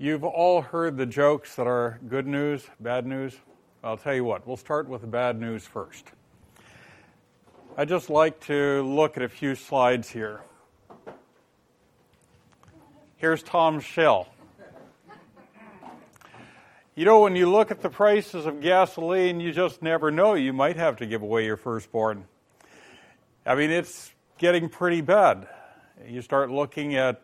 You've all heard the jokes that are good news, bad news. I'll tell you what, we'll start with the bad news first. I'd just like to look at a few slides here. Here's Tom's shell. You know, when you look at the prices of gasoline, you just never know. You might have to give away your firstborn. I mean, it's getting pretty bad. You start looking at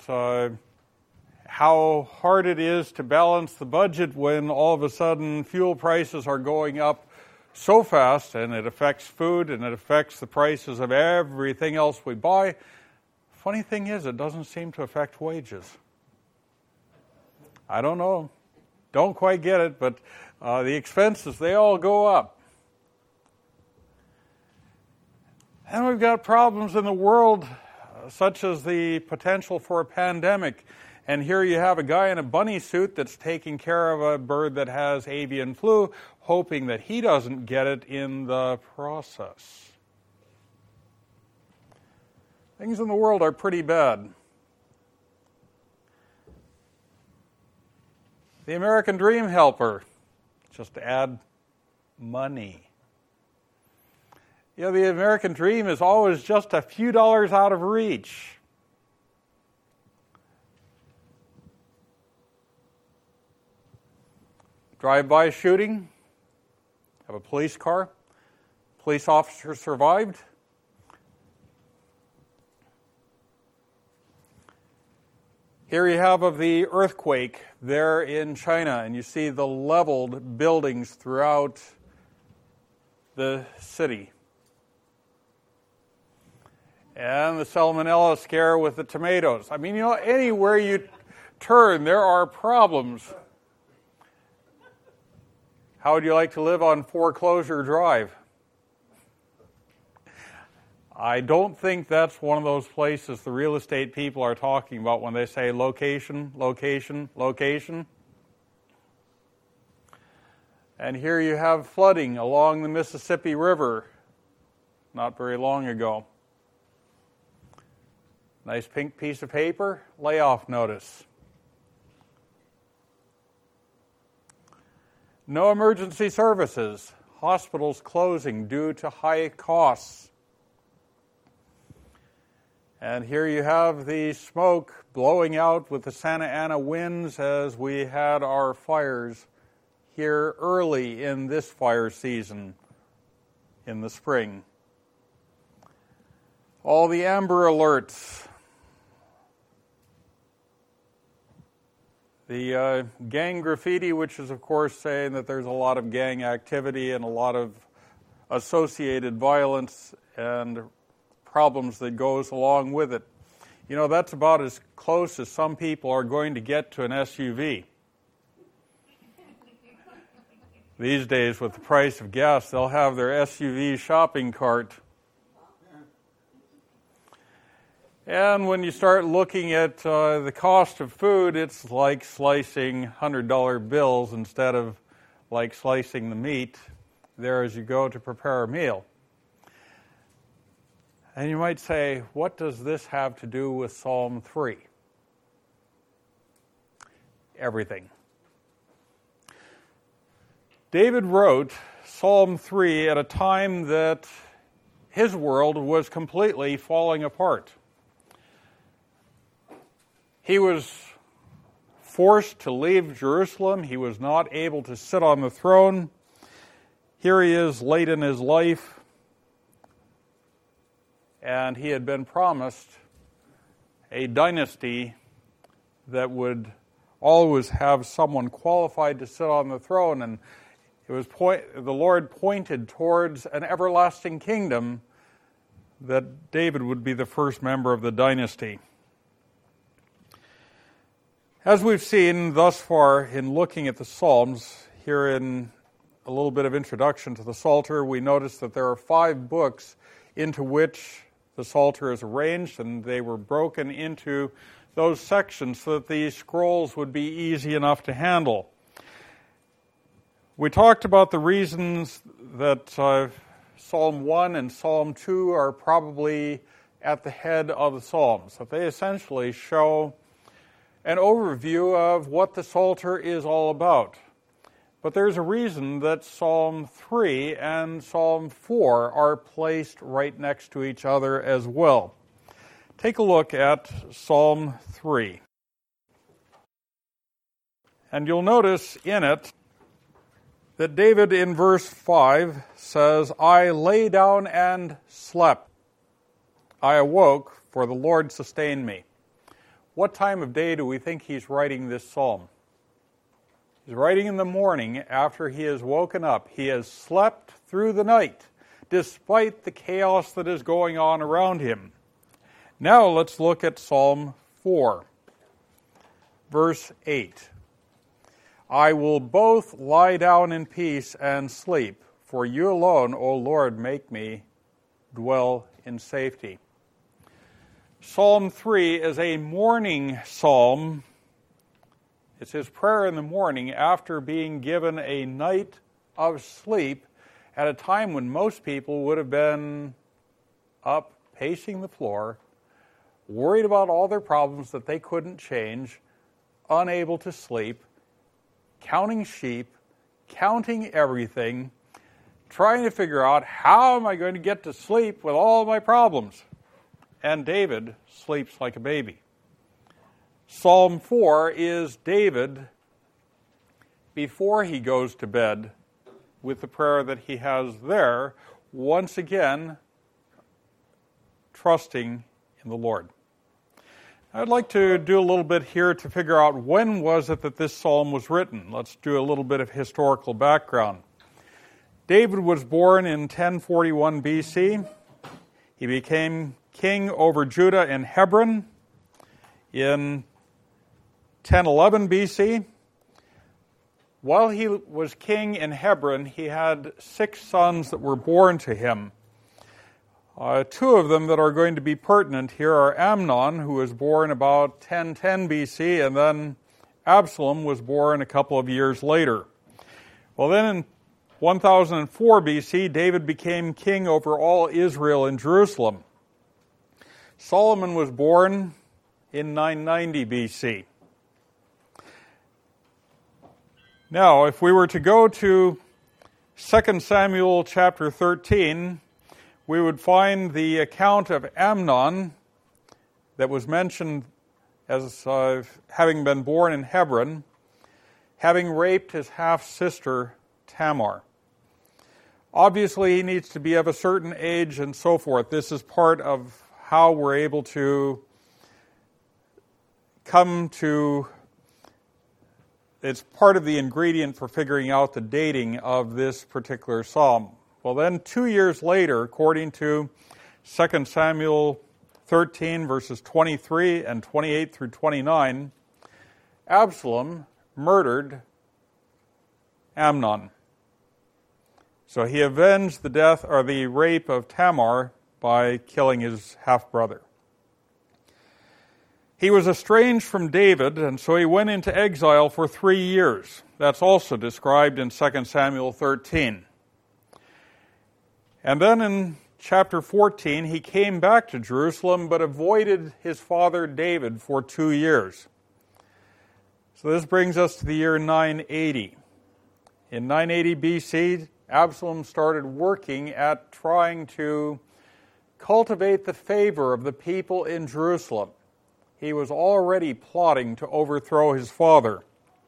how hard it is to balance the budget when all of a sudden fuel prices are going up so fast, and it affects food and it affects the prices of everything else we buy. Funny thing is, it doesn't seem to affect wages. I don't know. Don't quite get it, but the expenses, they all go up. And we've got problems in the world, such as the potential for a pandemic. And here you have a guy in a bunny suit that's taking care of a bird that has avian flu, hoping that he doesn't get it in the process. Things in the world are pretty bad. The American Dream Helper, just to add money. You know, the American dream is always just a few dollars out of reach. Drive-by shooting, have a police car, police officer survived. Here you have of the earthquake there in China, and you see the leveled buildings throughout the city. And the salmonella scare with the tomatoes. I mean, you know, anywhere you turn, there are problems. How would you like to live on Foreclosure Drive? I don't think that's one of those places the real estate people are talking about when they say location, location, location. And here you have flooding along the Mississippi River not very long ago. Nice pink piece of paper, layoff notice. No emergency services, hospitals closing due to high costs. And here you have the smoke blowing out with the Santa Ana winds as we had our fires here early in this fire season in the spring. All the Amber Alerts. The gang graffiti, which is, of course, saying that there's a lot of gang activity and a lot of associated violence and problems that goes along with it. You know, that's about as close as some people are going to get to an SUV. These days, with the price of gas, they'll have their SUV shopping cart. And when you start looking at the cost of food, it's like slicing $100 bills instead of like slicing the meat there as you go to prepare a meal. And you might say, what does this have to do with Psalm 3? Everything. David wrote Psalm 3 at a time that his world was completely falling apart. He was forced to leave Jerusalem. He was not able to sit on the throne. Here he is late in his life. And he had been promised a dynasty that would always have someone qualified to sit on the throne. And it was the Lord pointed towards an everlasting kingdom that David would be the first member of the dynasty. As we've seen thus far in looking at the Psalms, here in a little bit of introduction to the Psalter, we notice that there are 5 books into which the Psalter is arranged, and they were broken into those sections so that these scrolls would be easy enough to handle. We talked about the reasons that Psalm 1 and Psalm 2 are probably at the head of the Psalms, that they essentially show an overview of what the Psalter is all about. But there's a reason that Psalm 3 and Psalm 4 are placed right next to each other as well. Take a look at Psalm 3. And you'll notice in it that David in verse 5 says, I lay down and slept. I awoke, for the Lord sustained me. What time of day do we think he's writing this psalm? He's writing in the morning after he has woken up. He has slept through the night, despite the chaos that is going on around him. Now let's look at Psalm 4, verse 8. I will both lie down in peace and sleep, for you alone, O Lord, make me dwell in safety. Psalm 3 is a morning psalm. It's his prayer in the morning after being given a night of sleep at a time when most people would have been up pacing the floor, worried about all their problems that they couldn't change, unable to sleep, counting sheep, counting everything, trying to figure out how am I going to get to sleep with all my problems. And David sleeps like a baby. Psalm 4 is David before he goes to bed with the prayer that he has there, once again trusting in the Lord. I'd like to do a little bit here to figure out when was it that this psalm was written. Let's do a little bit of historical background. David was born in 1041 BC. He became king over Judah in Hebron in 1011 BC. While he was king in Hebron, he had 6 sons that were born to him. 2 of them that are going to be pertinent here are Amnon, who was born about 1010 BC, and then Absalom was born a couple of years later. Well, then in 1004 BC, David became king over all Israel in Jerusalem. Solomon was born in 990 BC. Now, if we were to go to 2 Samuel chapter 13, we would find the account of Amnon that was mentioned as having been born in Hebron, having raped his half-sister Tamar. Obviously, he needs to be of a certain age and so forth. This is part of how we're able to come to, it's part of the ingredient for figuring out the dating of this particular psalm. Well, then 2 years later, according to 2 Samuel 13, verses 23 and 28 through 29, Absalom murdered Amnon. So he avenged the death or the rape of Tamar by killing his half-brother. He was estranged from David, and so he went into exile for 3 years. That's also described in 2 Samuel 13. And then in chapter 14, he came back to Jerusalem, but avoided his father David for 2 years. So this brings us to the year 980. In 980 BC, Absalom started working at trying to cultivate the favor of the people in Jerusalem. He was already plotting to overthrow his father.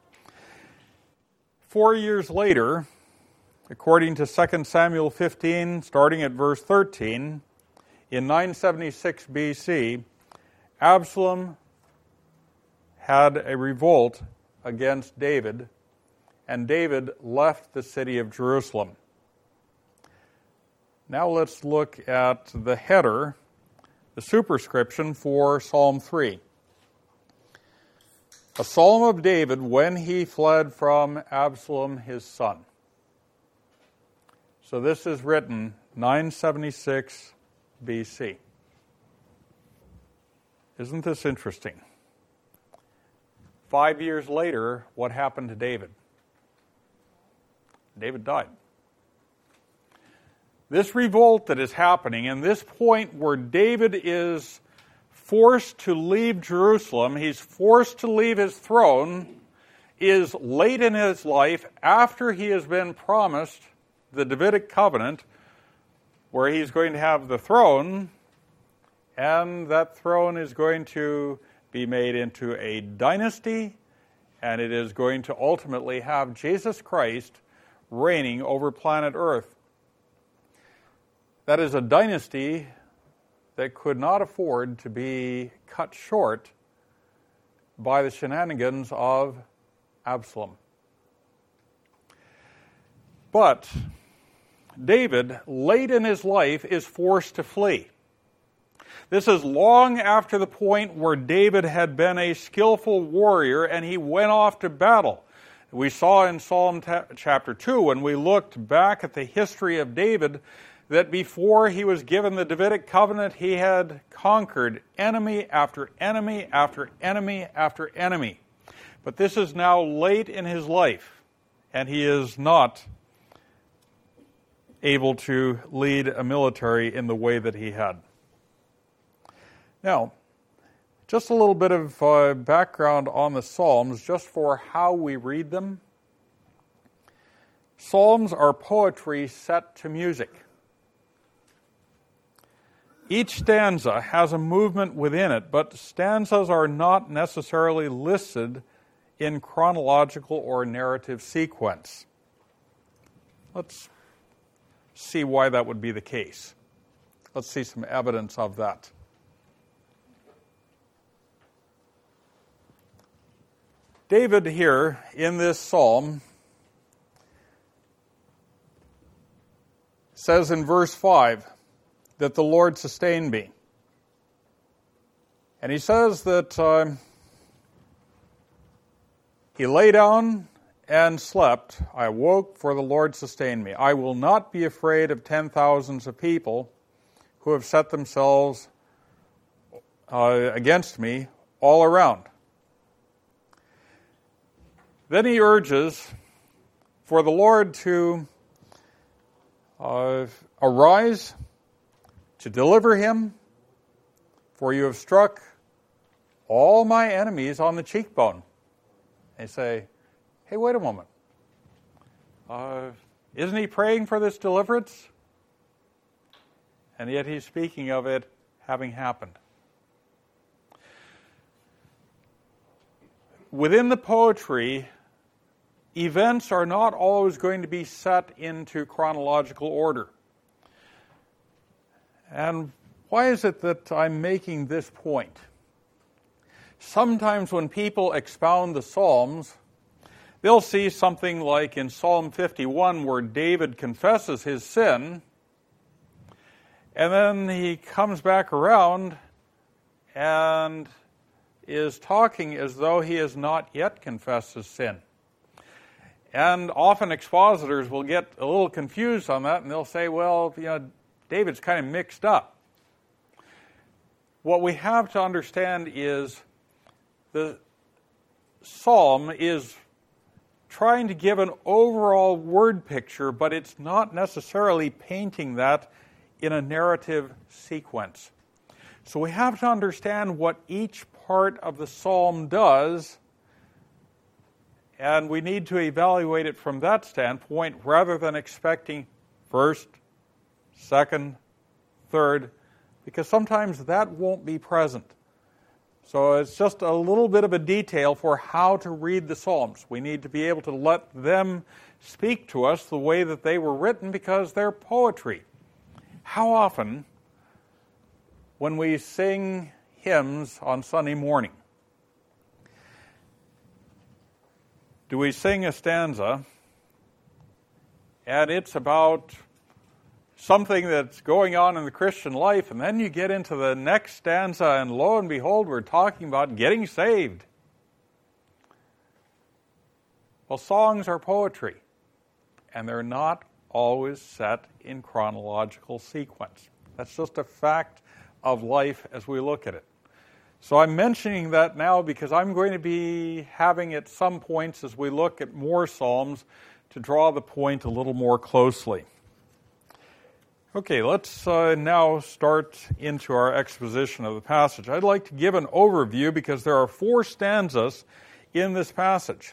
4 years later, according to 2 Samuel 15, starting at verse 13, in 976 BC, Absalom had a revolt against David, and David left the city of Jerusalem. Now let's look at the header, the superscription for Psalm 3. A psalm of David when he fled from Absalom his son. So this is written 976 BC. Isn't this interesting? 5 years later, what happened to David? David died. This revolt that is happening, and this point where David is forced to leave Jerusalem, he's forced to leave his throne, is late in his life after he has been promised the Davidic covenant, where he's going to have the throne, and that throne is going to be made into a dynasty, and it is going to ultimately have Jesus Christ reigning over planet Earth. That is a dynasty that could not afford to be cut short by the shenanigans of Absalom. But David, late in his life, is forced to flee. This is long after the point where David had been a skillful warrior and he went off to battle. We saw in Psalm chapter 2, when we looked back at the history of David, that before he was given the Davidic covenant, he had conquered enemy after enemy after enemy after enemy. But this is now late in his life, and he is not able to lead a military in the way that he had. Now, just a little bit of background on the Psalms, just for how we read them. Psalms are poetry set to music. Each stanza has a movement within it, but stanzas are not necessarily listed in chronological or narrative sequence. Let's see why that would be the case. Let's see some evidence of that. David here in this psalm says in verse 5 that the Lord sustained me. And he says that he lay down and slept. I awoke, for the Lord sustained me. I will not be afraid of 10,000s of people who have set themselves against me all around. Then he urges for the Lord to arise, to deliver him, for you have struck all my enemies on the cheekbone. They say, hey, wait a moment. Isn't he praying for this deliverance? And yet he's speaking of it having happened. Within the poetry, events are not always going to be set into chronological order. And why is it that I'm making this point? Sometimes when people expound the Psalms, they'll see something like in Psalm 51 where David confesses his sin, and then he comes back around and is talking as though he has not yet confessed his sin. And often expositors will get a little confused on that, and they'll say, well, David's kind of mixed up. What we have to understand is the psalm is trying to give an overall word picture, but it's not necessarily painting that in a narrative sequence. So we have to understand what each part of the psalm does, and we need to evaluate it from that standpoint rather than expecting first, second, third, because sometimes that won't be present. So it's just a little bit of a detail for how to read the Psalms. We need to be able to let them speak to us the way that they were written because they're poetry. How often, when we sing hymns on Sunday morning, do we sing a stanza and it's about something that's going on in the Christian life, and then you get into the next stanza, and lo and behold, we're talking about getting saved. Well, songs are poetry, and they're not always set in chronological sequence. That's just a fact of life as we look at it. So I'm mentioning that now because I'm going to be having at some points as we look at more Psalms to draw the point a little more closely. Okay, let's now start into our exposition of the passage. I'd like to give an overview because there are 4 stanzas in this passage.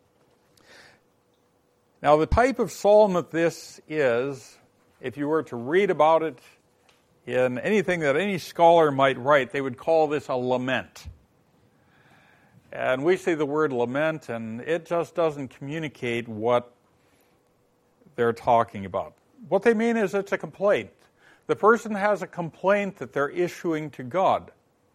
Now, the type of psalm that this is, if you were to read about it in anything that any scholar might write, they would call this a lament. And we say the word lament, and it just doesn't communicate what they're talking about. What they mean is it's a complaint. The person has a complaint that they're issuing to God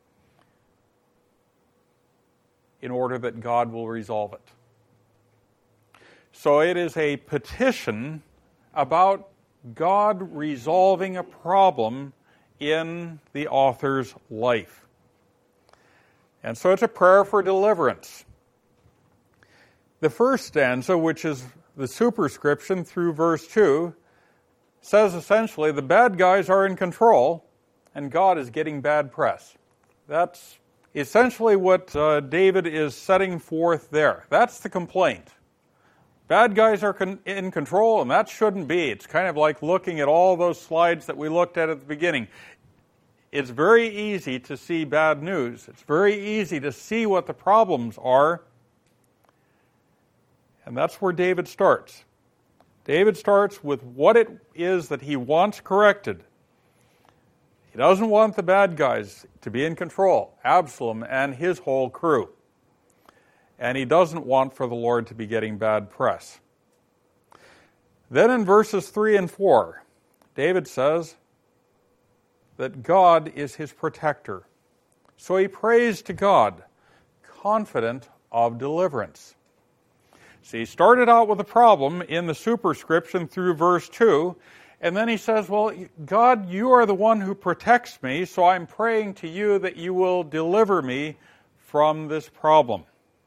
in order that God will resolve it. So it is a petition about God resolving a problem in the author's life. And so it's a prayer for deliverance. The first stanza, which is the superscription through verse 2, says essentially the bad guys are in control and God is getting bad press. That's essentially what David is setting forth there. That's the complaint. Bad guys are in control, and that shouldn't be. It's kind of like looking at all those slides that we looked at the beginning. It's very easy to see bad news. It's very easy to see what the problems are. And that's where David starts. David starts with what it is that he wants corrected. He doesn't want the bad guys to be in control, Absalom and his whole crew. And he doesn't want for the Lord to be getting bad press. Then in verses 3 and 4, David says that God is his protector. So he prays to God, confident of deliverance. So he started out with a problem in the superscription through verse 2, and then he says, well, God, you are the one who protects me, so I'm praying to you that you will deliver me from this problem.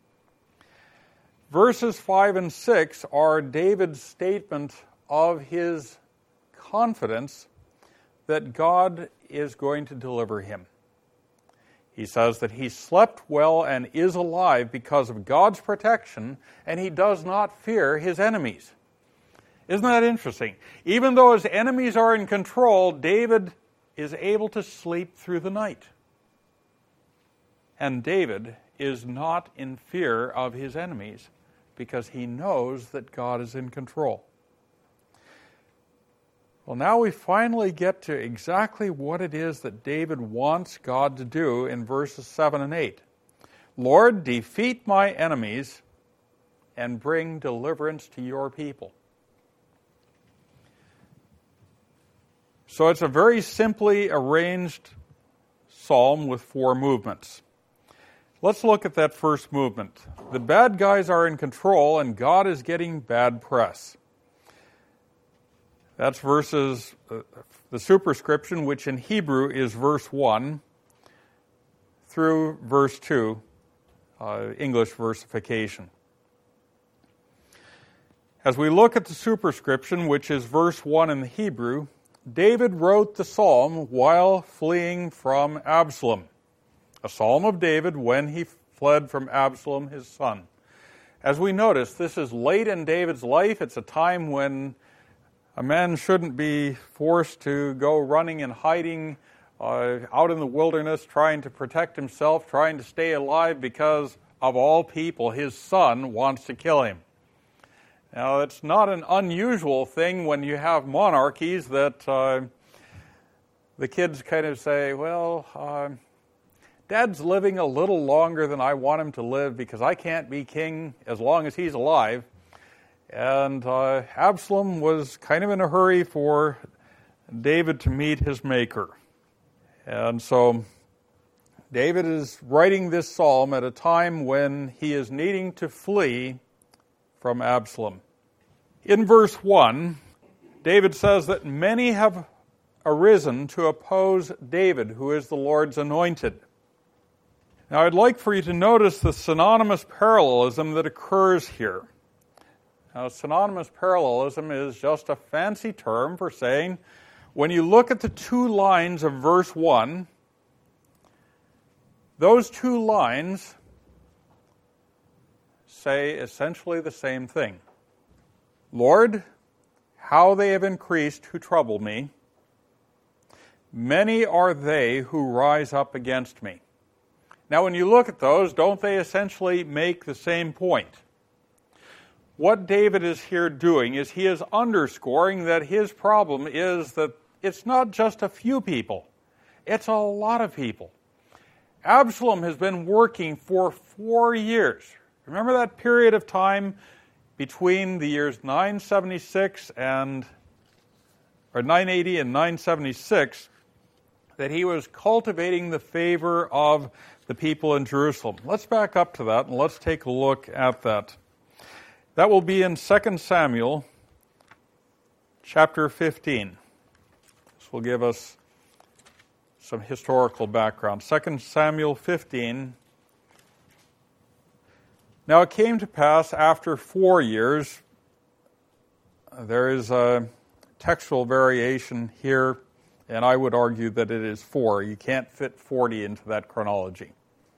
Verses 5 and 6 are David's statement of his confidence that God is going to deliver him. He says that he slept well and is alive because of God's protection, and he does not fear his enemies. Isn't that interesting? Even though his enemies are in control, David is able to sleep through the night. And David is not in fear of his enemies because he knows that God is in control. Well, now we finally get to exactly what it is that David wants God to do in verses 7 and 8. Lord, defeat my enemies and bring deliverance to your people. So it's a very simply arranged psalm with 4 movements. Let's look at that first movement. The bad guys are in control and God is getting bad press. That's verses, the superscription, which in Hebrew is verse 1, through verse 2, English versification. As we look at the superscription, which is verse 1 in the Hebrew, David wrote the psalm while fleeing from Absalom. A psalm of David when he fled from Absalom, his son. As we notice, this is late in David's life. It's a time when a man shouldn't be forced to go running and hiding out in the wilderness, trying to protect himself, trying to stay alive because, of all people, his son wants to kill him. Now, it's not an unusual thing when you have monarchies that the kids kind of say, well, Dad's living a little longer than I want him to live because I can't be king as long as he's alive. And Absalom was kind of in a hurry for David to meet his maker. And so David is writing this psalm at a time when he is needing to flee from Absalom. In verse 1, David says that many have arisen to oppose David, who is the Lord's anointed. Now I'd like for you to notice the synonymous parallelism that occurs here. Now, synonymous parallelism is just a fancy term for saying when you look at the 2 lines of verse 1, those 2 lines say essentially the same thing. Lord, how they have increased who trouble me. Many are they who rise up against me. Now, when you look at those, don't they essentially make the same point? What David is here doing is he is underscoring that his problem is that it's not just a few people. It's a lot of people. Absalom has been working for 4 years. Remember that period of time between the years 980 and 976 that he was cultivating the favor of the people in Jerusalem. Let's back up to that and let's take a look at that. That will be in 2 Samuel chapter 15. This will give us some historical background. 2 Samuel 15. Now it came to pass after 4 years, there is a textual variation here, and I would argue that it is 4. You can't fit 40 into that chronology.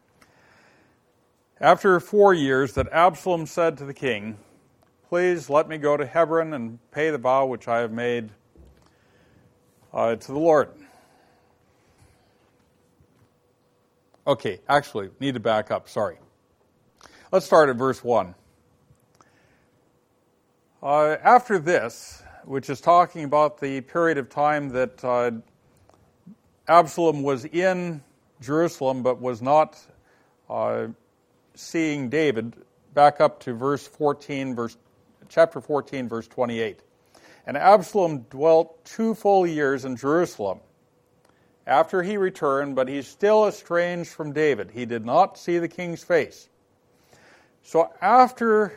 After 4 years, that Absalom said to the king, "Please let me go to Hebron and pay the vow which I have made to the Lord." Okay, actually, need to back up, sorry. Let's start at verse 1. After this, which is talking about the period of time that Absalom was in Jerusalem but was not seeing David, back up to chapter 14, verse 28. And Absalom dwelt 2 full years in Jerusalem. After he returned, but he still estranged from David. He did not see the king's face. So after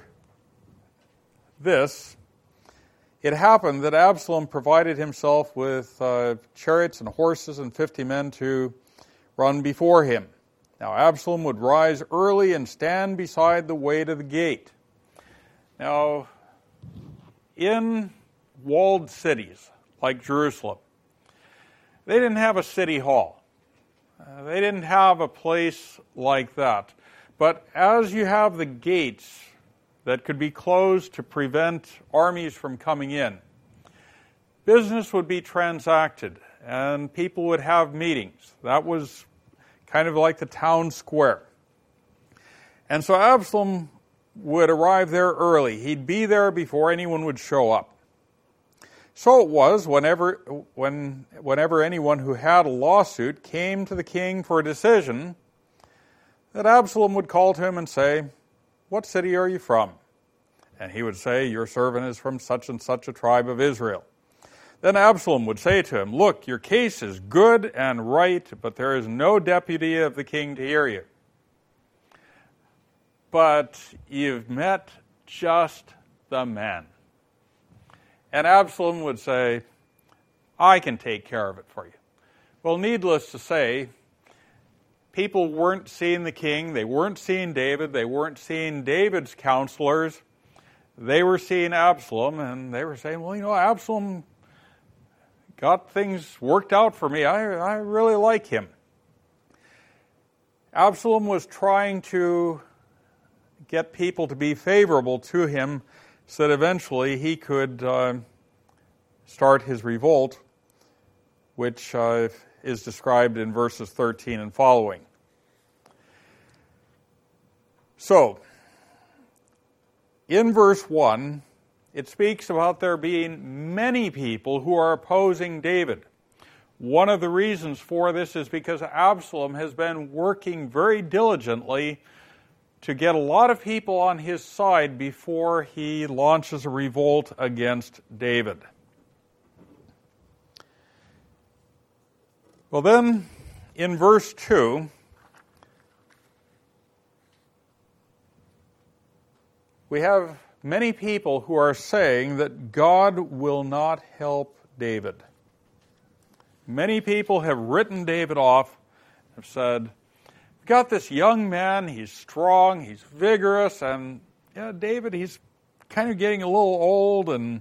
this, it happened that Absalom provided himself with chariots and horses and 50 men to run before him. Now Absalom would rise early and stand beside the way to the gate. Now, in walled cities like Jerusalem, they didn't have a city hall. They didn't have a place like that. But as you have the gates that could be closed to prevent armies from coming in, business would be transacted and people would have meetings. That was kind of like the town square. And so Absalom would arrive there early. He'd be there before anyone would show up. So it was whenever anyone who had a lawsuit came to the king for a decision, that Absalom would call to him and say, "What city are you from?" And he would say, "Your servant is from such and such a tribe of Israel." Then Absalom would say to him, "Look, your case is good and right, but there is no deputy of the king to hear you. But you've met just the man." And Absalom would say, "I can take care of it for you." Well, needless to say, people weren't seeing the king, they weren't seeing David, they weren't seeing David's counselors. They were seeing Absalom, and they were saying, "Well, Absalom got things worked out for me. I really like him." Absalom was trying to get people to be favorable to him so that eventually he could start his revolt, which is described in verses 13 and following. So, in verse 1, it speaks about there being many people who are opposing David. One of the reasons for this is because Absalom has been working very diligently to get a lot of people on his side before he launches a revolt against David. Well then, in verse 2, we have many people who are saying that God will not help David. Many people have written David off, have said, "We've got this young man, he's strong, he's vigorous, and David, he's kind of getting a little old and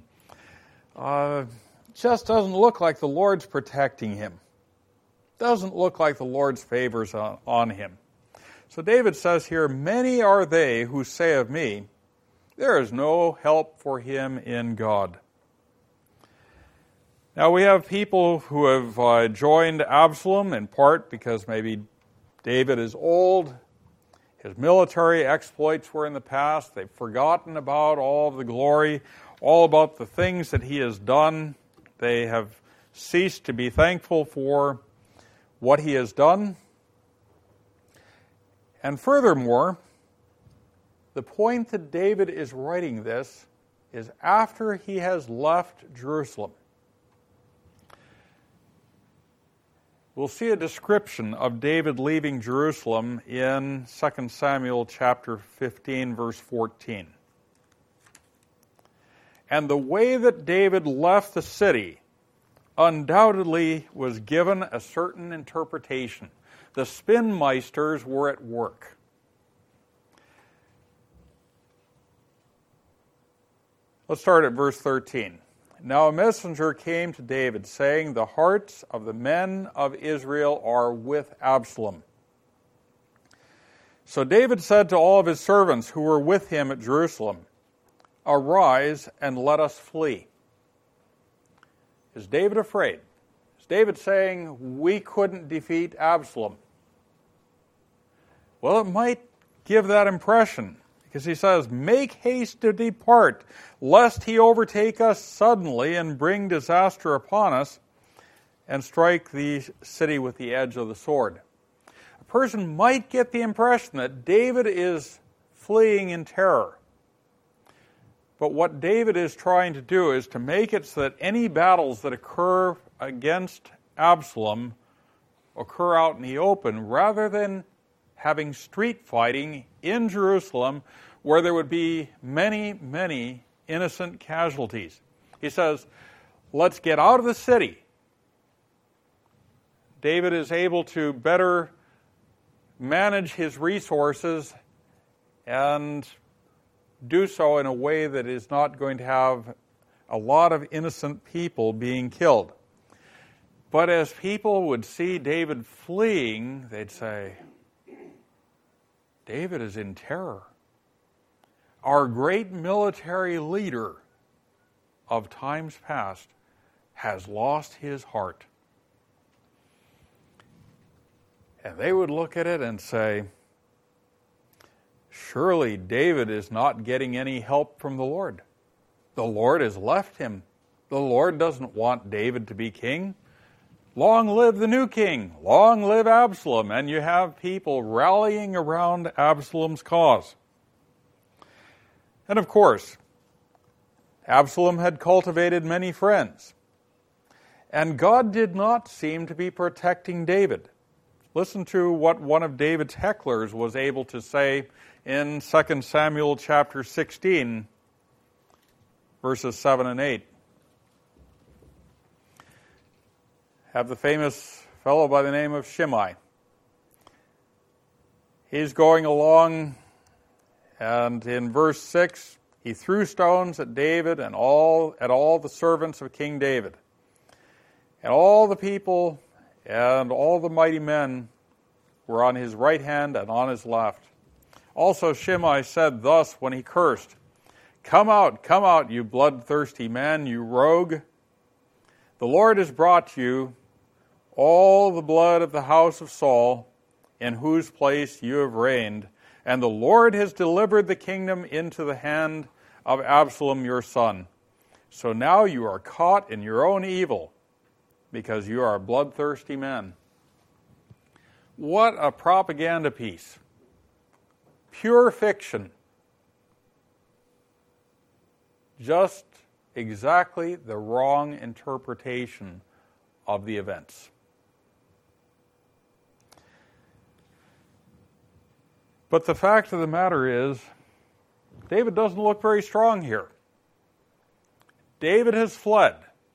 just doesn't look like the Lord's protecting him. Doesn't look like the Lord's favors on him." So David says here, "Many are they who say of me, there is no help for him in God." Now we have people who have joined Absalom in part because maybe David is old. His military exploits were in the past. They've forgotten about all of the glory, all about the things that he has done. They have ceased to be thankful for what he has done. And furthermore, the point that David is writing this is after he has left Jerusalem. We'll see a description of David leaving Jerusalem in 2 Samuel chapter 15, verse 14. And the way that David left the city undoubtedly was given a certain interpretation. The spinmeisters were at work. Let's start at verse 13. Now a messenger came to David, saying, the hearts of the men of Israel are with Absalom. So David said to all of his servants who were with him at Jerusalem, arise and let us flee. Is David afraid? Is David saying, we couldn't defeat Absalom? Well, it might give that impression. Because he says, make haste to depart, lest he overtake us suddenly and bring disaster upon us and strike the city with the edge of the sword. A person might get the impression that David is fleeing in terror. But what David is trying to do is to make it so that any battles that occur against Absalom occur out in the open, rather than having street fighting in Jerusalem where there would be many, many innocent casualties. He says, let's get out of the city. David is able to better manage his resources and do so in a way that is not going to have a lot of innocent people being killed. But as people would see David fleeing, they'd say, David is in terror. Our great military leader of times past has lost his heart. And they would look at it and say, surely David is not getting any help from the Lord. The Lord has left him. The Lord doesn't want David to be king. Long live the new king. Long live Absalom. And you have people rallying around Absalom's cause. And of course, Absalom had cultivated many friends. And God did not seem to be protecting David. Listen to what one of David's hecklers was able to say in 2 Samuel chapter 16, verses 7 and 8. Have the famous fellow by the name of Shimei. He's going along, and in verse 6, he threw stones at David and all the servants of King David. And all the people and all the mighty men were on his right hand and on his left. Also Shimei said thus when he cursed, come out, you bloodthirsty man, you rogue. The Lord has brought you all the blood of the house of Saul, in whose place you have reigned, and the Lord has delivered the kingdom into the hand of Absalom your son. So now you are caught in your own evil, because you are a bloodthirsty man. What a propaganda piece. Pure fiction. Just exactly the wrong interpretation of the events. But the fact of the matter is, David doesn't look very strong here. David has fled.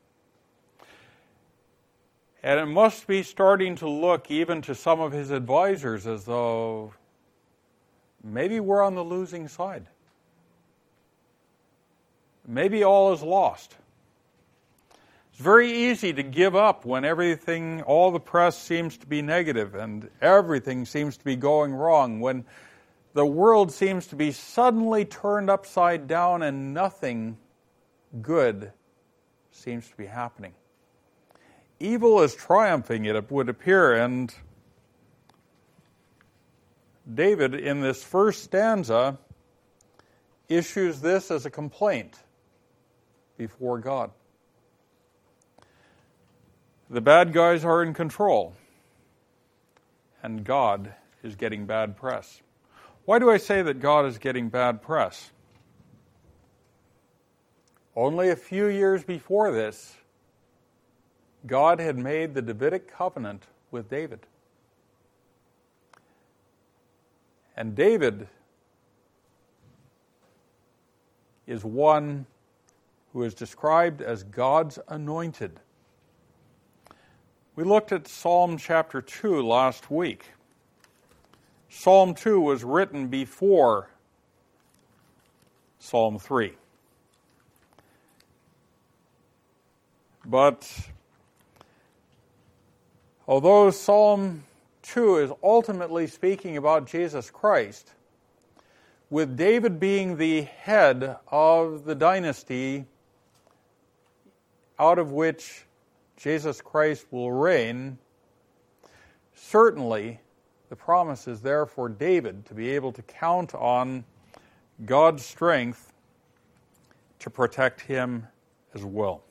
And it must be starting to look even to some of his advisors as though maybe we're on the losing side. Maybe all is lost. It's very easy to give up when all the press seems to be negative and everything seems to be going wrong, when the world seems to be suddenly turned upside down and nothing good seems to be happening. evil is triumphing, it would appear, and David, in this first stanza, issues this as a complaint before God. The bad guys are in control, and God is getting bad press. Why do I say that God is getting bad press? Only a few years before this, God had made the Davidic covenant with David. And David is one who is described as God's anointed. We looked at Psalm chapter 2 last week. Psalm 2 was written before Psalm 3. But although Psalm 2 is ultimately speaking about Jesus Christ, with David being the head of the dynasty out of which Jesus Christ will reign, certainly the promise is there for David to be able to count on God's strength to protect him as well.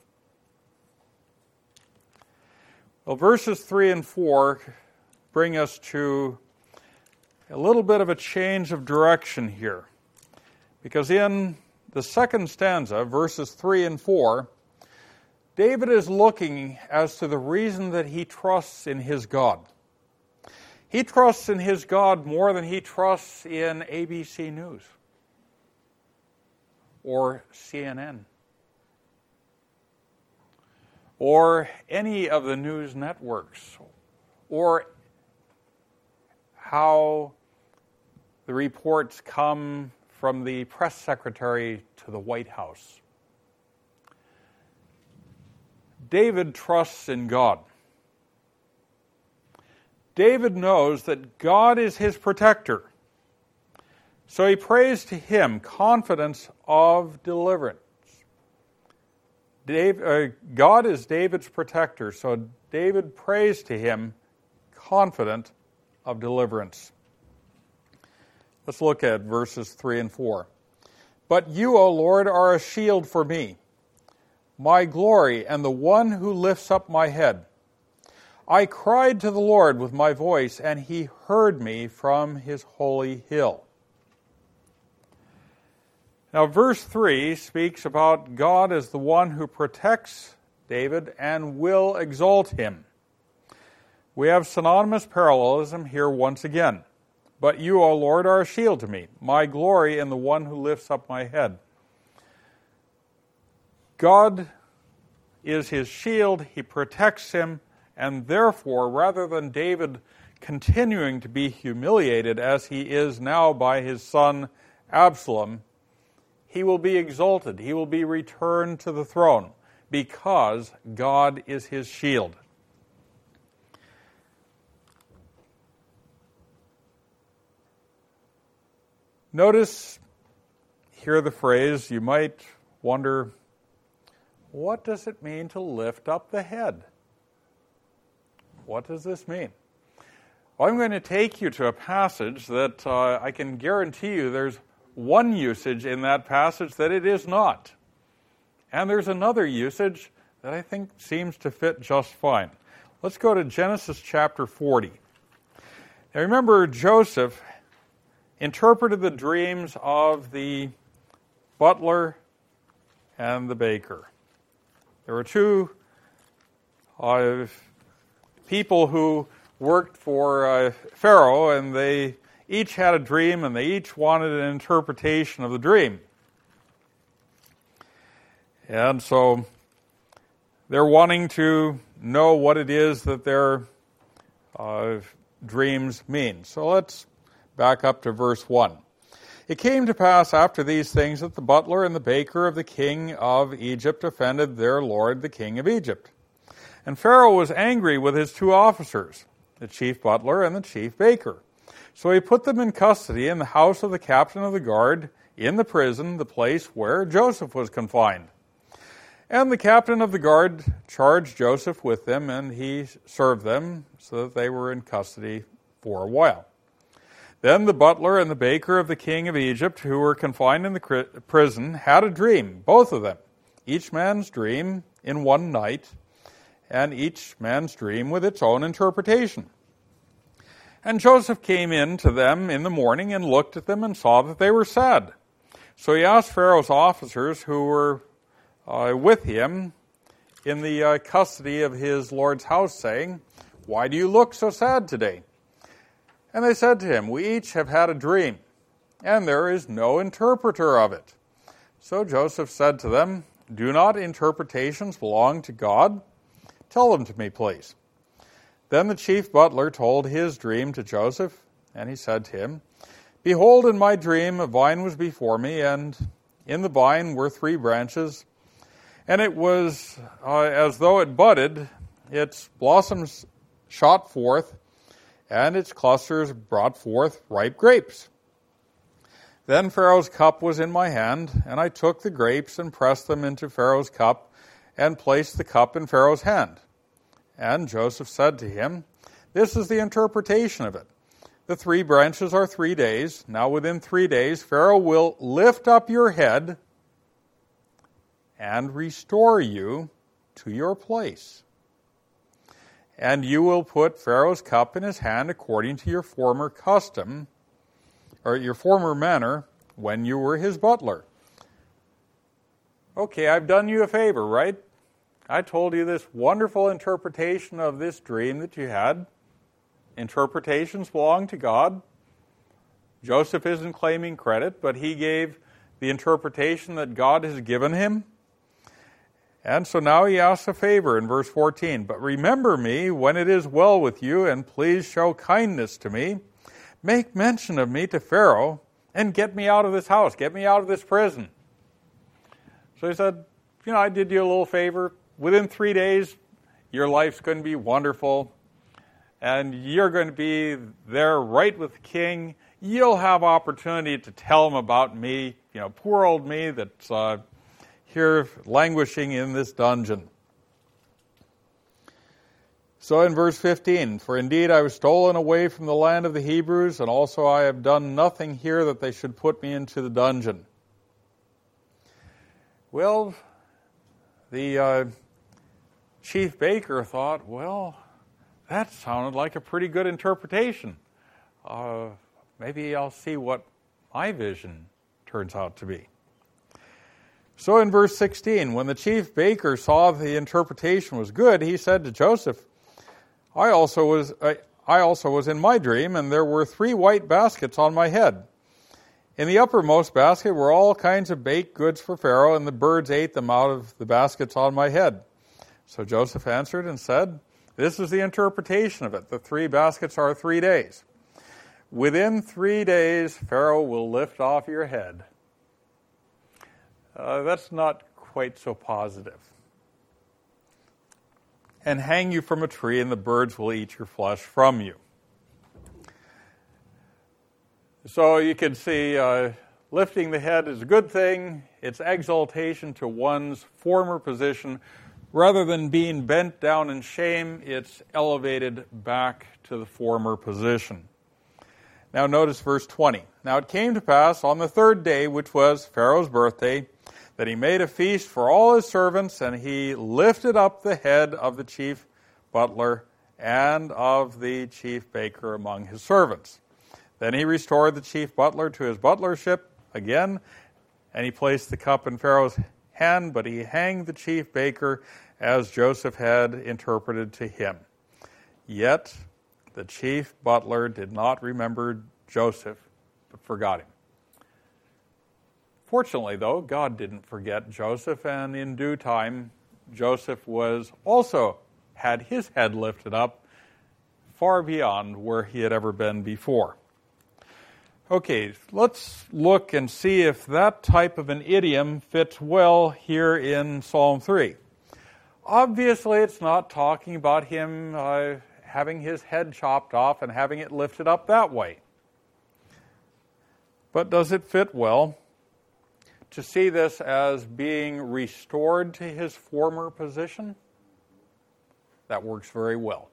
Well, verses 3 and 4 bring us to a little bit of a change of direction here. Because in the second stanza, verses 3 and 4, David is looking as to the reason that he trusts in his God. He trusts in his God more than he trusts in ABC News or CNN or any of the news networks, or how the reports come from the press secretary to the White House. David trusts in God. David knows that God is his protector. So he prays to him, confidence of deliverance. God is David's protector, so David prays to him, confident of deliverance. Let's look at verses 3 and 4. But you, O Lord, are a shield for me, my glory, and the one who lifts up my head. I cried to the Lord with my voice, and he heard me from his holy hill. Now, verse 3 speaks about God as the one who protects David and will exalt him. We have synonymous parallelism here once again. But you, O Lord, are a shield to me, my glory, and the one who lifts up my head. God is his shield, he protects him, and therefore, rather than David continuing to be humiliated as he is now by his son Absalom, he will be exalted, he will be returned to the throne, because God is his shield. Notice here the phrase, you might wonder, what does it mean to lift up the head? What does this mean? Well, I'm going to take you to a passage that I can guarantee you there's one usage in that passage that it is not. And there's another usage that I think seems to fit just fine. Let's go to Genesis chapter 40. Now remember, Joseph interpreted the dreams of the butler and the baker. There were two people who worked for Pharaoh, and they each had a dream, and they each wanted an interpretation of the dream. And so they're wanting to know what it is that their dreams mean. So let's back up to verse 1. It came to pass after these things that the butler and the baker of the king of Egypt offended their lord, the king of Egypt. And Pharaoh was angry with his two officers, the chief butler and the chief baker. So he put them in custody in the house of the captain of the guard, in the prison, the place where Joseph was confined. And the captain of the guard charged Joseph with them, and he served them so that they were in custody for a while. Then the butler and the baker of the king of Egypt, who were confined in the prison, had a dream, both of them, each man's dream in one night, and each man's dream with its own interpretation. And Joseph came in to them in the morning and looked at them and saw that they were sad. So he asked Pharaoh's officers who were with him in the custody of his Lord's house, saying, "Why do you look so sad today?" And they said to him, "We each have had a dream, and there is no interpreter of it." So Joseph said to them, "Do not interpretations belong to God? Tell them to me, please." Then the chief butler told his dream to Joseph, and he said to him, "Behold, in my dream a vine was before me, and in the vine were 3 branches, and it was as though it budded, its blossoms shot forth, and its clusters brought forth ripe grapes. Then Pharaoh's cup was in my hand, and I took the grapes and pressed them into Pharaoh's cup, and placed the cup in Pharaoh's hand." And Joseph said to him, "This is the interpretation of it. The 3 branches are 3 days. Now within 3 days Pharaoh will lift up your head and restore you to your place. And you will put Pharaoh's cup in his hand according to your former custom, or your former manner when you were his butler." Okay, I've done you a favor, right? I told you this wonderful interpretation of this dream that you had. Interpretations belong to God. Joseph isn't claiming credit, but he gave the interpretation that God has given him. And so now he asks a favor in verse 14. "But remember me when it is well with you, and please show kindness to me. Make mention of me to Pharaoh, and get me out of this house, get me out of this prison." So he said, I did you a little favor. Within 3 days, your life's going to be wonderful, and you're going to be there right with the king. You'll have opportunity to tell him about me, poor old me that's here languishing in this dungeon. So in verse 15, "For indeed I was stolen away from the land of the Hebrews, and also I have done nothing here that they should put me into the dungeon." Well, the chief baker thought, that sounded like a pretty good interpretation. Maybe I'll see what my vision turns out to be. So in verse 16, when the chief baker saw the interpretation was good, he said to Joseph, I also was in my dream, and there were 3 white baskets on my head. In the uppermost basket were all kinds of baked goods for Pharaoh, and the birds ate them out of the baskets on my head. So Joseph answered and said, "This is the interpretation of it. The 3 baskets are 3 days. Within 3 days, Pharaoh will lift off your head." That's not quite so positive. "And hang you from a tree, and the birds will eat your flesh from you." So you can see lifting the head is a good thing. It's exaltation to one's former position. Rather than being bent down in shame, it's elevated back to the former position. Now notice verse 20. "Now it came to pass on the 3rd day, which was Pharaoh's birthday, that he made a feast for all his servants, and he lifted up the head of the chief butler and of the chief baker among his servants. Then he restored the chief butler to his butlership again, and he placed the cup in Pharaoh's hand, but he hanged the chief baker as Joseph had interpreted to him. Yet the chief butler did not remember Joseph, but forgot him." Fortunately, though, God didn't forget Joseph, and in due time, Joseph was also had his head lifted up far beyond where he had ever been before. Okay, let's look and see if that type of an idiom fits well here in Psalm 3. Obviously, it's not talking about him having his head chopped off and having it lifted up that way. But does it fit well? to see this as being restored to his former position, that works very well.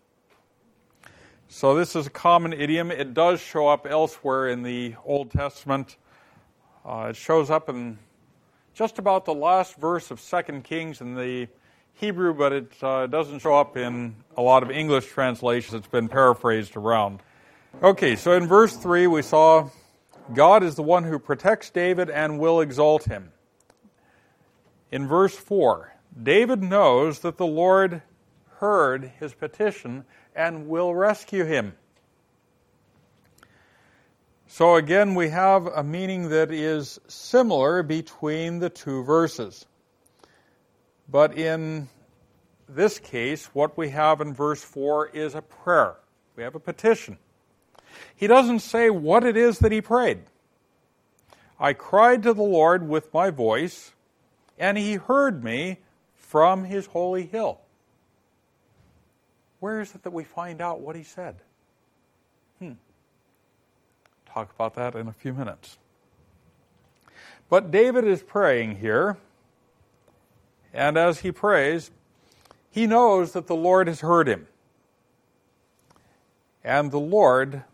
So this is a common idiom. It does show up elsewhere in the Old Testament. It shows up in just about the last verse of 2 Kings in the Hebrew, but it doesn't show up in a lot of English translations. It's been paraphrased around. Okay, so in verse 3 we saw God is the one who protects David and will exalt him. In verse 4, David knows that the Lord heard his petition and will rescue him. So again, we have a meaning that is similar between the two verses. But in this case, what we have in verse 4 is a prayer. We have a petition. He doesn't say what it is that he prayed. I cried to the Lord with my voice, and he heard me from his holy hill. Where is it that we find out what he said? Talk about that in a few minutes. But David is praying here, and as he prays, he knows that the Lord has heard him. And the Lord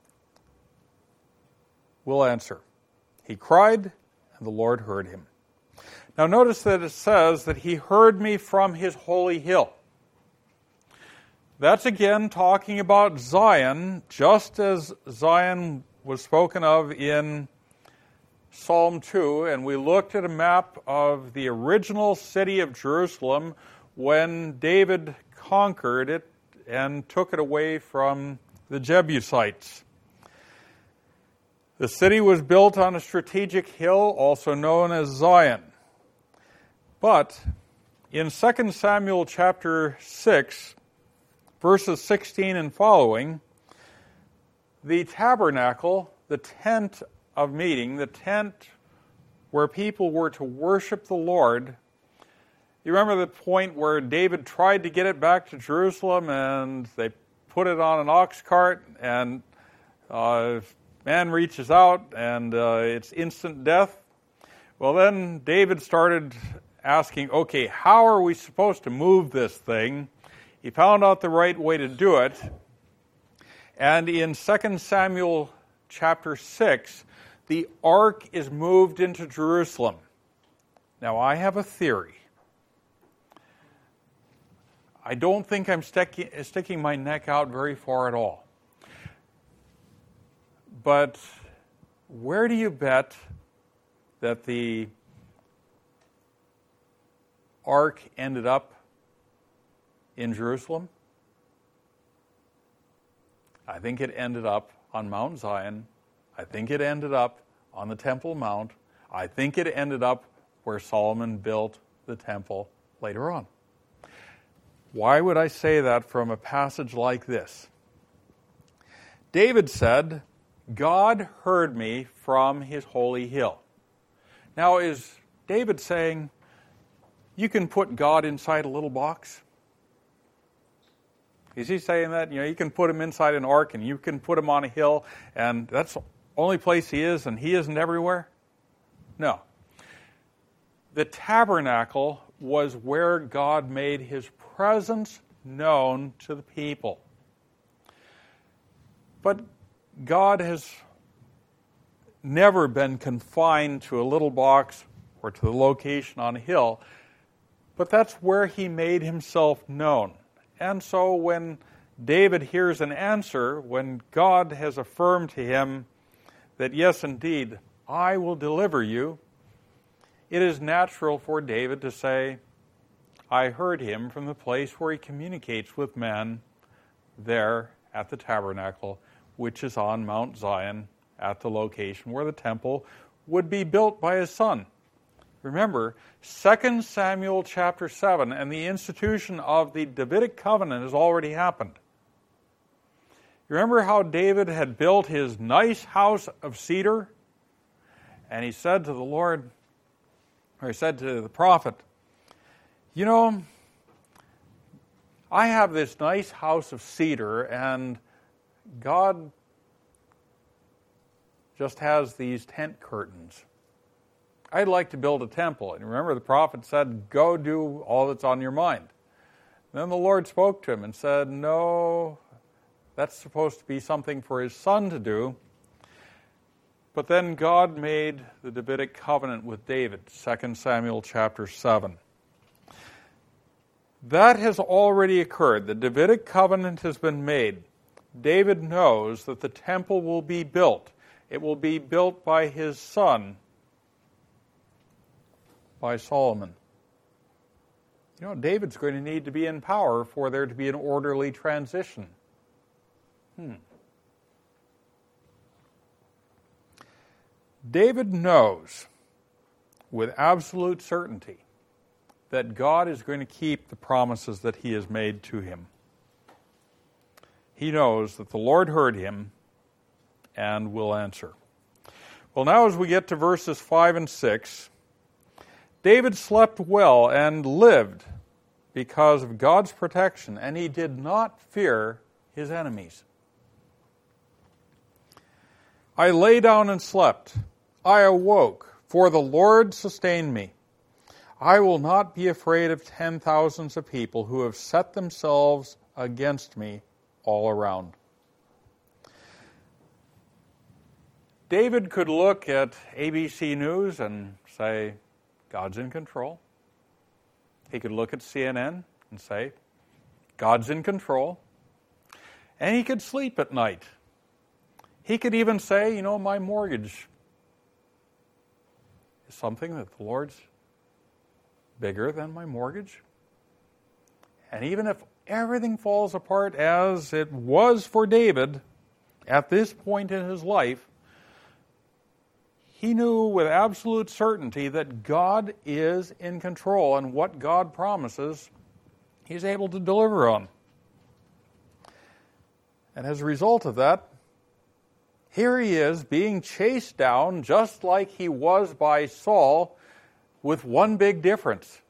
will answer. He cried, and the Lord heard him. Now notice that it says that he heard me from his holy hill. That's again talking about Zion, just as Zion was spoken of in Psalm 2, and we looked at a map of the original city of Jerusalem when David conquered it and took it away from the Jebusites. The city was built on a strategic hill, also known as Zion. But in 2 Samuel chapter 6, verses 16 and following, the tabernacle, the tent of meeting, the tent where people were to worship the Lord. You remember the point where David tried to get it back to Jerusalem and they put it on an ox cart and man reaches out and it's instant death? Well, then David started asking, okay, how are we supposed to move this thing? He found out the right way to do it. And in 2 Samuel chapter 6, the ark is moved into Jerusalem. Now, I have a theory. I don't think I'm sticking my neck out very far at all. But where do you bet that the ark ended up in Jerusalem? I think it ended up on Mount Zion. I think it ended up on the Temple Mount. I think it ended up where Solomon built the temple later on. Why would I say that from a passage like this? David said, God heard me from his holy hill. Now, is David saying, you can put God inside a little box? Is he saying that? You can put him inside an ark and you can put him on a hill and that's the only place he is and he isn't everywhere? No. The tabernacle was where God made his presence known to the people. But God has never been confined to a little box or to the location on a hill, but that's where he made himself known. And so when David hears an answer, when God has affirmed to him that, yes, indeed, I will deliver you, it is natural for David to say, I heard him from the place where he communicates with men there at the tabernacle, which is on Mount Zion, at the location where the temple would be built by his son. Remember, 2 Samuel chapter 7 and the institution of the Davidic covenant has already happened. You remember how David had built his nice house of cedar? And he said to the Lord, or he said to the prophet, I have this nice house of cedar and God just has these tent curtains. I'd like to build a temple. And remember, the prophet said, go do all that's on your mind. And then the Lord spoke to him and said, no, that's supposed to be something for his son to do. But then God made the Davidic covenant with David, 2 Samuel chapter 7. That has already occurred. The Davidic covenant has been made. David knows that the temple will be built. It will be built by his son, by Solomon. You know, David's going to need to be in power for there to be an orderly transition. David knows with absolute certainty that God is going to keep the promises that he has made to him. He knows that the Lord heard him and will answer. Well, now as we get to verses 5 and 6, David slept well and lived because of God's protection, and he did not fear his enemies. I lay down and slept. I awoke, for the Lord sustained me. I will not be afraid of 10,000s of people who have set themselves against me all around. David could look at ABC News and say, God's in control. He could look at CNN and say, God's in control. And he could sleep at night. He could even say, you know, my mortgage is something that the Lord's bigger than my mortgage. And even if everything falls apart as it was for David at this point in his life, he knew with absolute certainty that God is in control, and what God promises, he's able to deliver on. And as a result of that, here he is being chased down just like he was by Saul, with one big difference.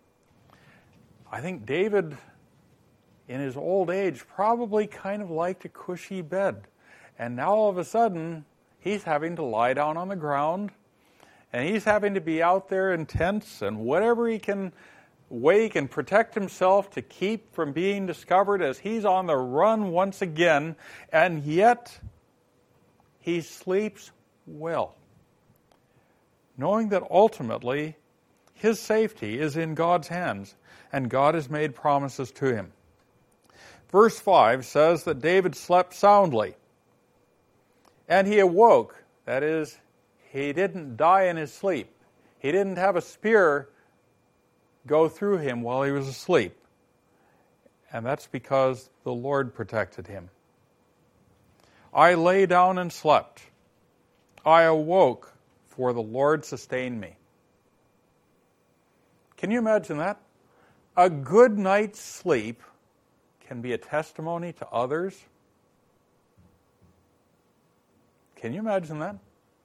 I think David, in his old age, probably kind of liked a cushy bed. And now all of a sudden, he's having to lie down on the ground, and he's having to be out there in tents and whatever way he can protect himself to keep from being discovered as he's on the run once again, and yet he sleeps well, knowing that ultimately his safety is in God's hands, and God has made promises to him. Verse 5 says that David slept soundly, and he awoke. That is, he didn't die in his sleep. He didn't have a spear go through him while he was asleep. And that's because the Lord protected him. I lay down and slept. I awoke, for the Lord sustained me. Can you imagine that? A good night's sleep can be a testimony to others. Can you imagine that?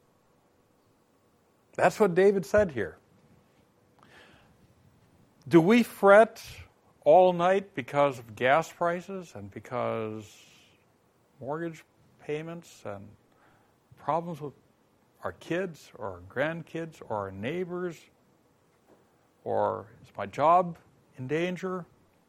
That's what David said here. Do we fret all night because of gas prices and because mortgage payments and problems with our kids or our grandkids or our neighbors? Or is my job in danger?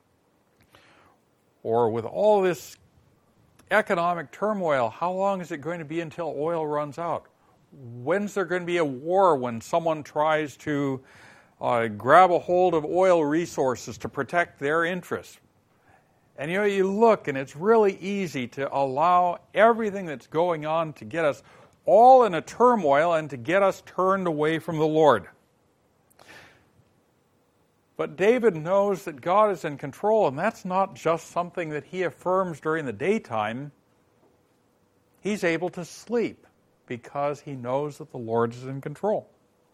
Or with all this economic turmoil, how long is it going to be until oil runs out? When's there going to be a war when someone tries to grab a hold of oil resources to protect their interests? And you look, and it's really easy to allow everything that's going on to get us all in a turmoil and to get us turned away from the Lord. But David knows that God is in control, and that's not just something that he affirms during the daytime. He's able to sleep because he knows that the Lord is in control.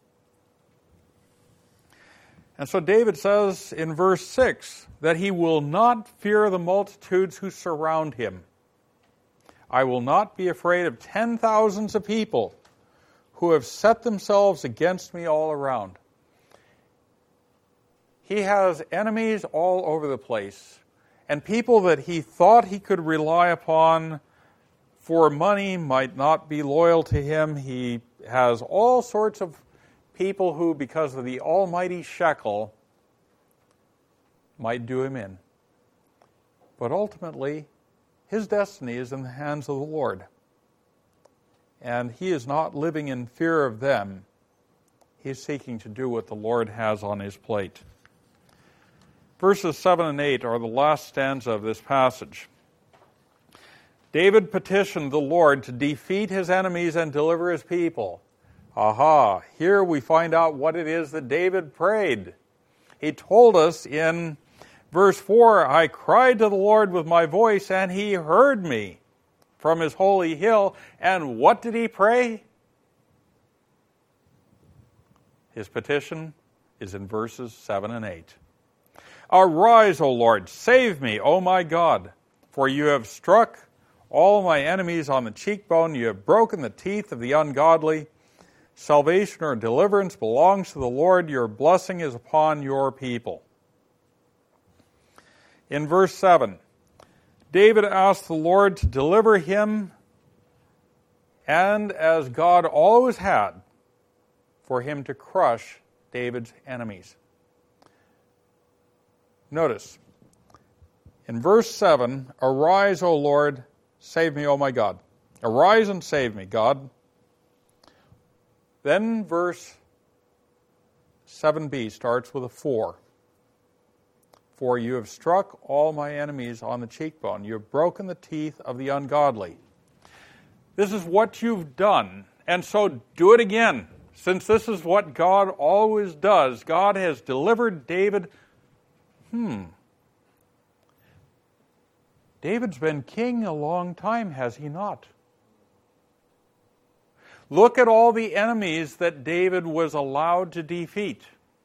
And so David says in verse 6 that he will not fear the multitudes who surround him. I will not be afraid of 10,000s of people who have set themselves against me all around. He has enemies all over the place, and people that he thought he could rely upon for money might not be loyal to him. He has all sorts of people who, because of the almighty shekel, might do him in. But ultimately, his destiny is in the hands of the Lord. And he is not living in fear of them. He's seeking to do what the Lord has on his plate. Verses 7 and 8 are the last stanza of this passage. David petitioned the Lord to defeat his enemies and deliver his people. Aha, here we find out what it is that David prayed. He told us in verse 4, I cried to the Lord with my voice, and he heard me from his holy hill. And what did he pray? His petition is in verses 7 and 8. Arise, O Lord, save me, O my God, for you have struck all my enemies on the cheekbone, you have broken the teeth of the ungodly. Salvation or deliverance belongs to the Lord, your blessing is upon your people. In verse 7, David asked the Lord to deliver him, and as God always had, for him to crush David's enemies. Notice, in verse 7, arise, O Lord, save me, O my God. Arise and save me, God. Then verse 7b starts with a 4. For you have struck all my enemies on the cheekbone. You have broken the teeth of the ungodly. This is what you've done, and so do it again. Since this is what God always does, God has delivered David. David's been king a long time, has he not? Look at all the enemies that David was allowed to defeat.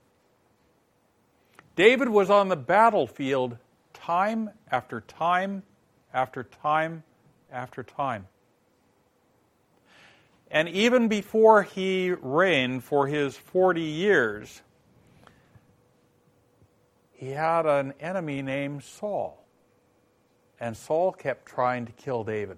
David was on the battlefield time after time after time after time. And even before he reigned for his 40 years, he had an enemy named Saul. And Saul kept trying to kill David.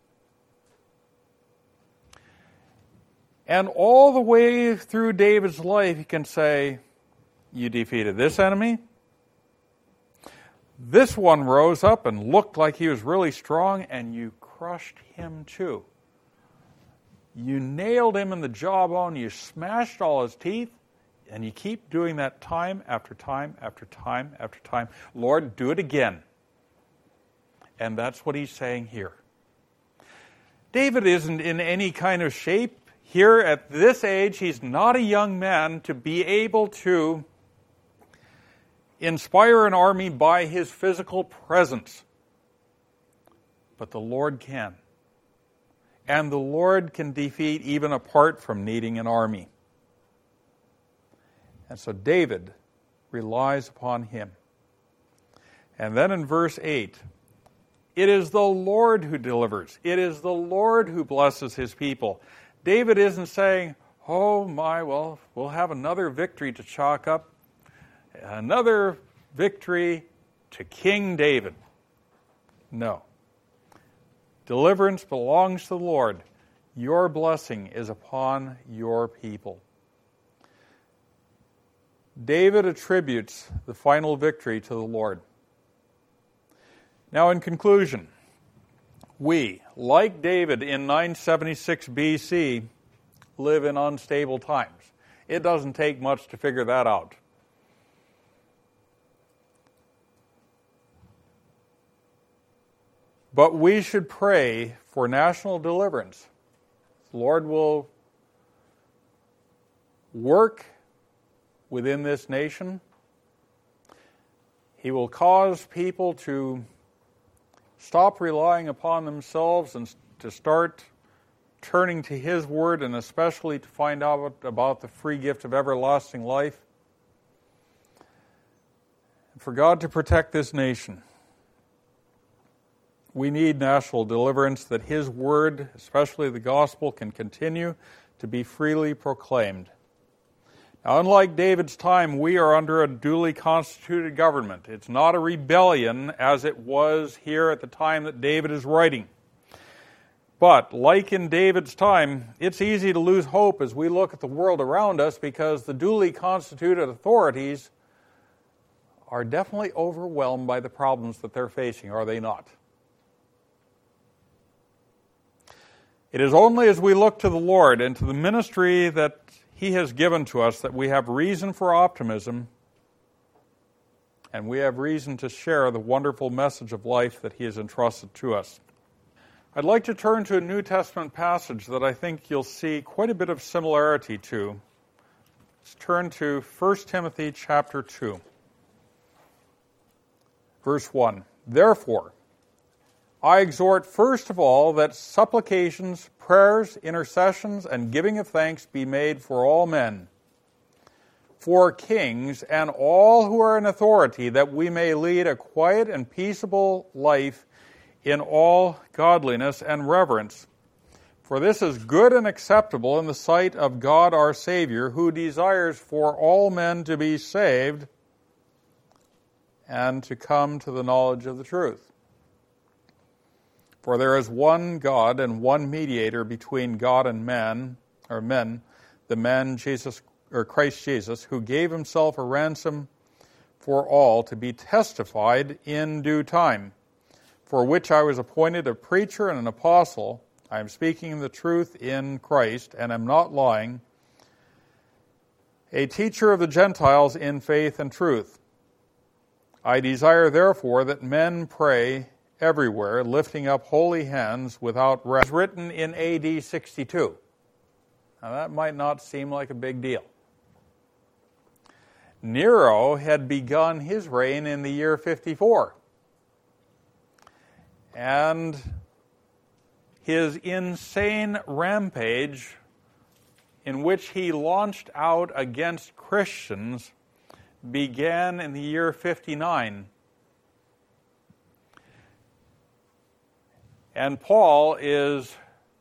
And all the way through David's life, you can say, you defeated this enemy. This one rose up and looked like he was really strong, and you crushed him too. You nailed him in the jawbone, you smashed all his teeth, and you keep doing that time after time after time after time. Lord, do it again. And that's what he's saying here. David isn't in any kind of shape. Here at this age, he's not a young man to be able to inspire an army by his physical presence. But the Lord can. And the Lord can defeat even apart from needing an army. And so David relies upon him. And then in verse 8, it is the Lord who delivers. It is the Lord who blesses his people. David isn't saying, oh my, well, we'll have another victory to chalk up. Another victory to King David. No. Deliverance belongs to the Lord. Your blessing is upon your people. David attributes the final victory to the Lord. Now, in conclusion, we, like David in 976 BC, live in unstable times. It doesn't take much to figure that out. But we should pray for national deliverance. The Lord will work within this nation. He will cause people to stop relying upon themselves and to start turning to His Word, and especially to find out about the free gift of everlasting life. And for God to protect this nation, we need national deliverance, that His Word, especially the gospel, can continue to be freely proclaimed. Now, unlike David's time, we are under a duly constituted government. It's not a rebellion as it was here at the time that David is writing. But, like in David's time, it's easy to lose hope as we look at the world around us because the duly constituted authorities are definitely overwhelmed by the problems that they're facing, are they not? It is only as we look to the Lord and to the ministry that He has given to us that we have reason for optimism and we have reason to share the wonderful message of life that He has entrusted to us. I'd like to turn to a New Testament passage that I think you'll see quite a bit of similarity to. Let's turn to 1 Timothy chapter 2, verse 1. Therefore, I exhort first of all that supplications, prayers, intercessions, and giving of thanks be made for all men, for kings and all who are in authority, that we may lead a quiet and peaceable life in all godliness and reverence. For this is good and acceptable in the sight of God our Savior, who desires for all men to be saved and to come to the knowledge of the truth. For there is one God and one mediator between God and men, the man Jesus or Christ Jesus, who gave himself a ransom for all to be testified in due time, for which I was appointed a preacher and an apostle. I am speaking the truth in Christ, and am not lying, a teacher of the Gentiles in faith and truth. I desire therefore that men pray everywhere, lifting up holy hands without rest. It was written in AD 62. Now that might not seem like a big deal. Nero had begun his reign in the year 54. And his insane rampage in which he launched out against Christians began in the year 59. And Paul is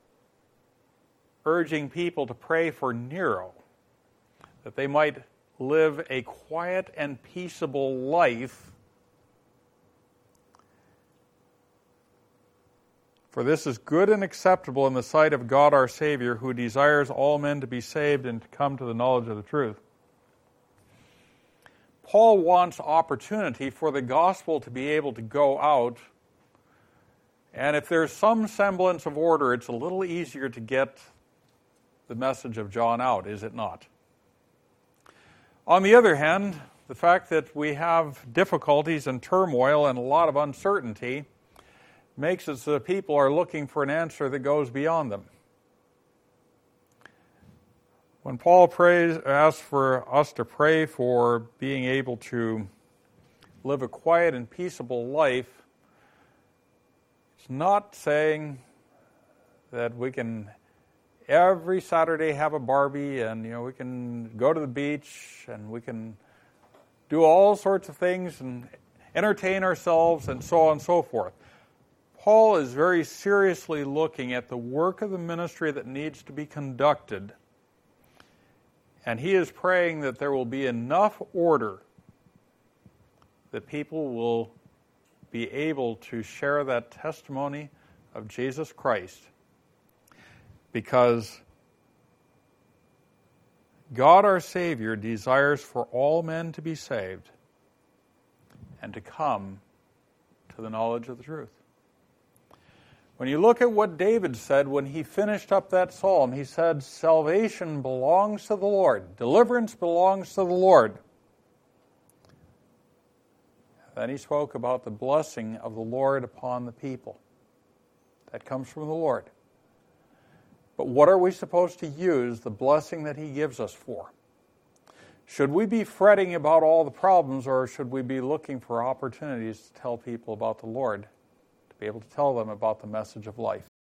urging people to pray for Nero, that they might live a quiet and peaceable life. For this is good and acceptable in the sight of God our Savior, who desires all men to be saved and to come to the knowledge of the truth. Paul wants opportunity for the gospel to be able to go out. And if there's some semblance of order, it's a little easier to get the message of John out, is it not? On the other hand, the fact that we have difficulties and turmoil and a lot of uncertainty makes it so that people are looking for an answer that goes beyond them. When Paul asks for us to pray for being able to live a quiet and peaceable life, it's not saying that we can every Saturday have a Barbie and we can go to the beach and we can do all sorts of things and entertain ourselves and so on and so forth. Paul is very seriously looking at the work of the ministry that needs to be conducted. And he is praying that there will be enough order that people will be able to share that testimony of Jesus Christ. Because God our Savior desires for all men to be saved and to come to the knowledge of the truth. When you look at what David said when he finished up that psalm, he said, salvation belongs to the Lord. Deliverance belongs to the Lord. Then he spoke about the blessing of the Lord upon the people. That comes from the Lord. But what are we supposed to use the blessing that he gives us for? Should we be fretting about all the problems, or should we be looking for opportunities to tell people about the Lord, to be able to tell them about the message of life?